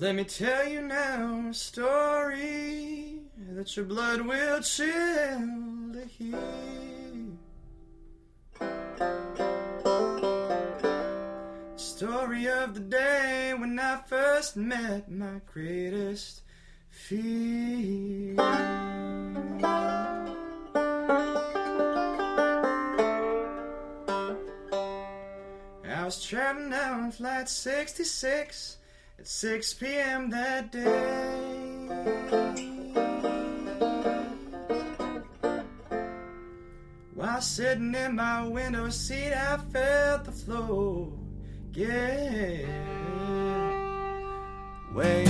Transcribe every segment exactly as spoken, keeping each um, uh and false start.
Let me tell you now a story that your blood will chill to hear. Story of the day when I first met my greatest fear. I was traveling down flight sixty-six at six p.m. that day. While sitting in my window seat, I felt the floor give way.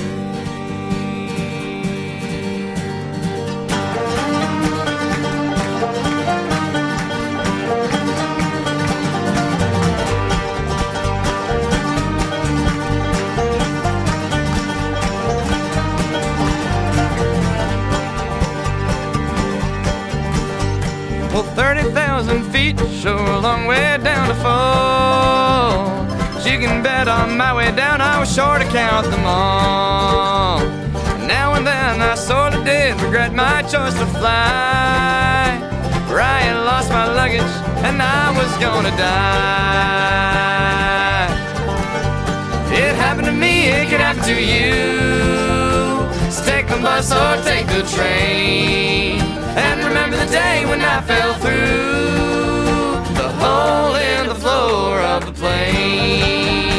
Well, thirty thousand feet, sure a long way down to fall. But you can bet on my way down I was sure to count them all. And now and then I sort of did regret my choice to fly, for I had lost my luggage and I was gonna die. It happened to me, it could happen to you. So take the bus or take the train, and remember the day when I fell through the hole in the floor of the plane.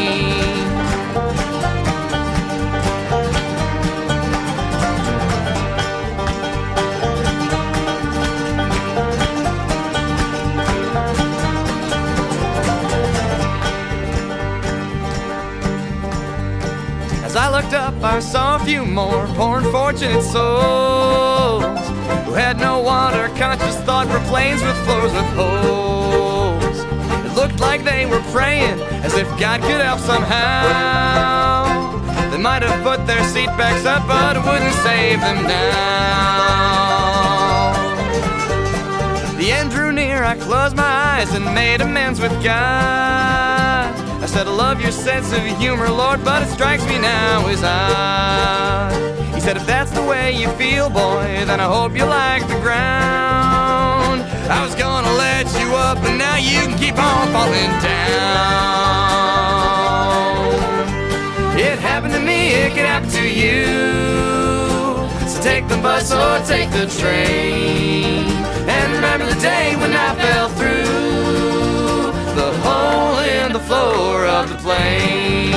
As I looked up, I saw a few more poor unfortunate souls who had no want or conscious thought for planes with floors with holes. It looked like they were praying as if God could help somehow. They might have put their seat backs up, but it wouldn't save them now. The end drew near, I closed my eyes and made amends with God. I said, I love your sense of humor, Lord, but it strikes me now as odd. He said, if that's the way you feel, boy, then I hope you like the ground. I was gonna let you up, and now you can keep on falling down. It happened to me, it could happen to you. So take the bus or take the train, and remember the day when I fell through the hole in the floor of the plane.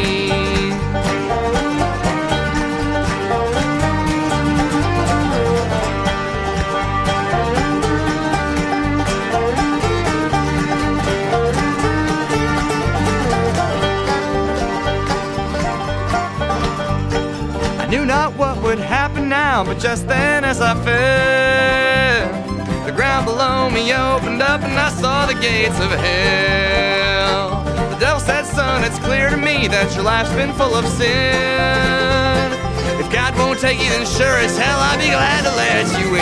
I knew not what would happen now, but just then as I fell, the ground below me opened up and I saw the gates of hell. The devil said, son, it's clear to me that your life's been full of sin. If God won't take you, then sure as hell I'd be glad to let you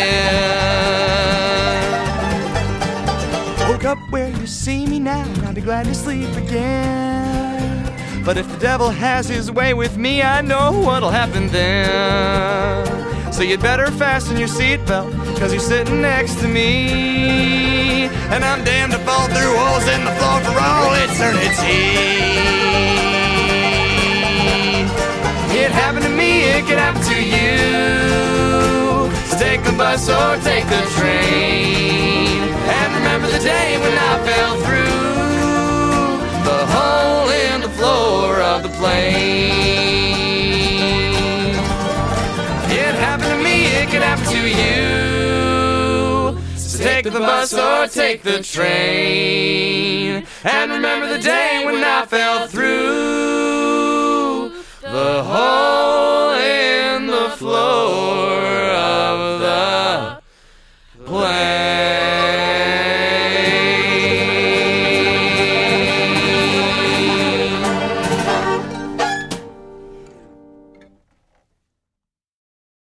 in. Woke up where you see me now, and I'd be glad to sleep again. But if the devil has his way with me, I know what'll happen then. So you'd better fasten your seatbelt, cause you're sitting next to me, and I'm damned to fall through holes in the floor for all eternity. It happened to me, it could happen to you. So take the bus or take the train, and remember the day when I fell through the hole in the floor of the plane. It happened to me, it could happen to you. So take the bus or take the train, and remember the day when I fell through the hole in the floor of the